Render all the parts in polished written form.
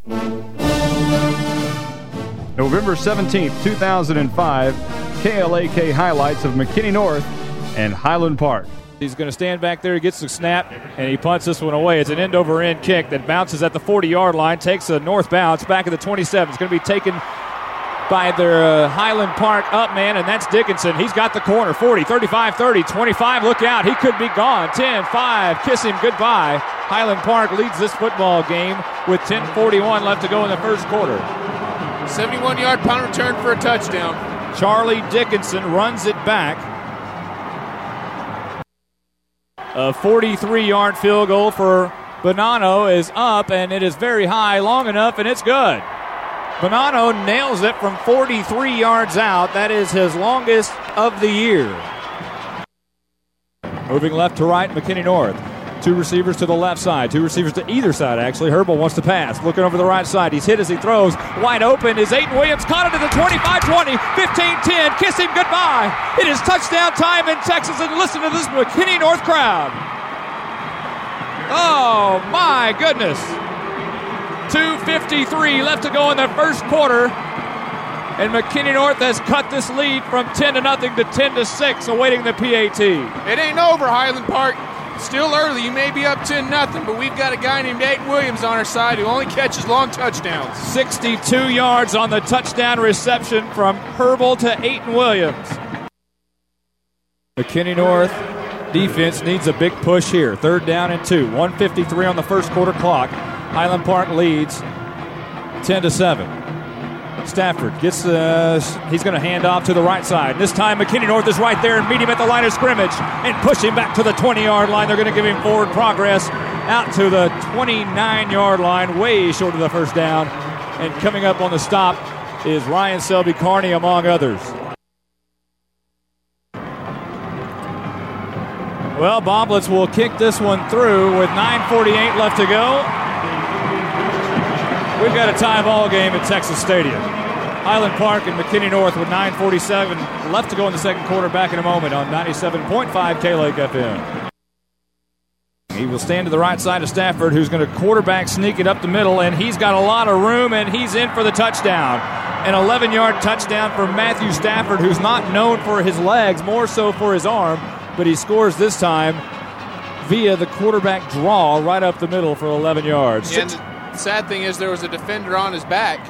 November 17th, 2005, KLAK highlights of McKinney North and Highland Park. He's going to stand back there. He gets the snap, and he punts this one away. It's an end-over-end kick that bounces at the 40-yard line, takes a north bounce back at the 27. It's going to be taken by their Highland Park up man, and that's Dickinson. He's got the corner. 40, 35, 30, 25. Look out. He could be gone. 10, 5. Kiss him goodbye. Highland Park leads this football game with 10:41 left to go in the first quarter. 71-yard punt return for a touchdown. Charlie Dickinson runs it back. A 43-yard field goal for Bonanno is up, and it is very high, long enough, and it's good. Bonanno nails it from 43 yards out. That is his longest of the year. Moving left to right, McKinney North. Two receivers to the left side. Two receivers to either side, actually. Herbal wants to pass. Looking over the right side. He's hit as he throws. Wide open is Aiden Williams. Caught it at the 25-20, 15-10. Kiss him goodbye. It is touchdown time in Texas, and listen to this McKinney North crowd. Oh, my goodness. 2:53 left to go in the first quarter. And McKinney North has cut this lead from 10-0 to 10-6, awaiting the PAT. It ain't over, Highland Park. Still early. You may be up 10-0, but we've got a guy named Aiden Williams on our side who only catches long touchdowns. 62 yards on the touchdown reception from Herbal to Aiden Williams. McKinney North defense needs a big push here. 3rd down and 2. 1:53 on the first quarter clock. Highland Park leads 10-7. Stafford gets he's going to hand off to the right side. This time McKinney North is right there and meet him at the line of scrimmage and push him back to the 20-yard line. They're going to give him forward progress out to the 29-yard line, way short of the first down. And coming up on the stop is Ryan Selby Carney, among others. Well, Bomblets will kick this one through with 9:48 left to go. We've got a tie ball game at Texas Stadium. Highland Park and McKinney North with 9:47 left to go in the second quarter. Back in a moment on 97.5 KLAK FM. He will stand to the right side of Stafford, who's going to quarterback sneak it up the middle, and he's got a lot of room, and he's in for the touchdown. An 11-yard touchdown for Matthew Stafford, who's not known for his legs, more so for his arm, but he scores this time via the quarterback draw right up the middle for 11 yards. Yeah, the sad thing is there was a defender on his back.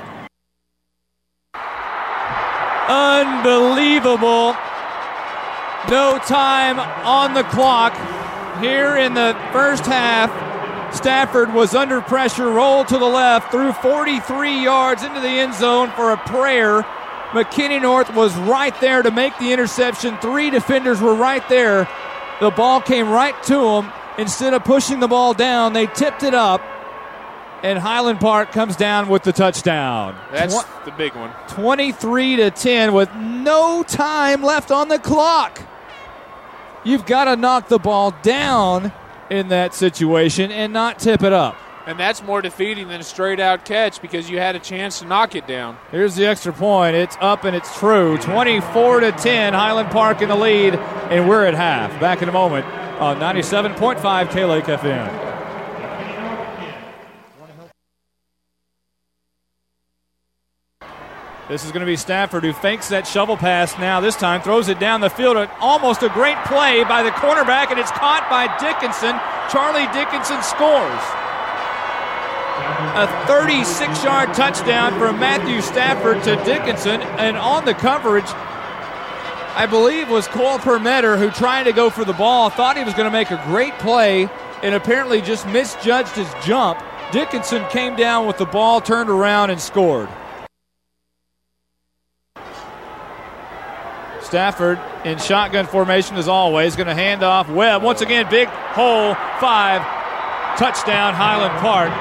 Unbelievable. No time on the clock. Here in the first half, Stafford was under pressure, rolled to the left, threw 43 yards into the end zone for a prayer. McKinney North was right there to make the interception. 3 defenders were right there. The ball came right to them. Instead of pushing the ball down, they tipped it up. And Highland Park comes down with the touchdown. That's the big one. 23-10 with no time left on the clock. You've got to knock the ball down in that situation and not tip it up. And that's more defeating than a straight-out catch because you had a chance to knock it down. Here's the extra point. It's up and it's true. 24-10, Highland Park in the lead, and we're at half. Back in a moment on 97.5 KLAK FM. This is going to be Stafford, who fakes that shovel pass now. This time throws it down the field. Almost a great play by the cornerback, and it's caught by Dickinson. Charlie Dickinson scores. A 36-yard touchdown from Matthew Stafford to Dickinson. And on the coverage, I believe, was Cole Permetter, who tried to go for the ball, thought he was going to make a great play, and apparently just misjudged his jump. Dickinson came down with the ball, turned around, and scored. Stafford in shotgun formation as always, going to hand off. Webb, once again, big hole, 5, touchdown Highland Park.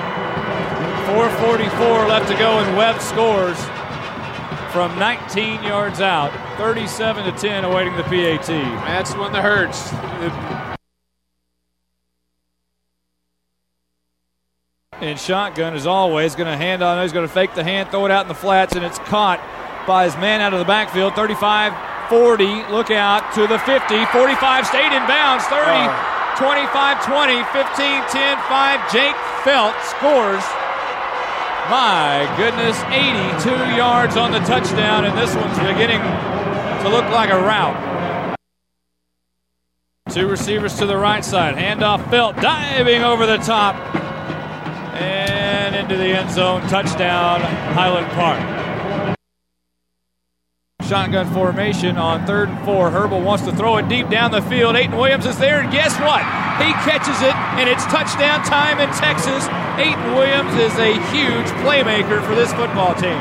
4:44 left to go, and Webb scores from 19 yards out. 37-10, awaiting the PAT. That's the one that hurts. In shotgun as always, going to hand on. He's going to fake the hand, throw it out in the flats, and it's caught by his man out of the backfield. 35-40, look out to the 50. 45 stayed in bounds. 30, 25-20, 15-10, 5. Jake Felt scores. My goodness, 82 yards on the touchdown, and this one's beginning to look like a rout. Two receivers to the right side. Handoff, Felt diving over the top and into the end zone. Touchdown, Highland Park. Shotgun formation on 3rd and 4. Herbal wants to throw it deep down the field. Ayton Williams is there, and guess what? He catches it, and it's touchdown time in Texas. Ayton Williams is a huge playmaker for this football team.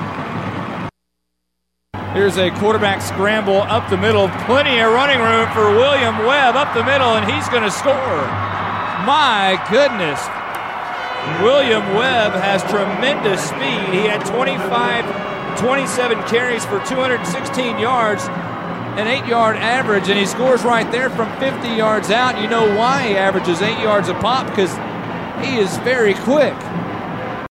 Here's a quarterback scramble up the middle. Plenty of running room for William Webb up the middle, and he's going to score. My goodness. William Webb has tremendous speed. He had 27 carries for 216 yards, an 8-yard average, and he scores right there from 50 yards out. You know why he averages 8 yards a pop? Because he is very quick.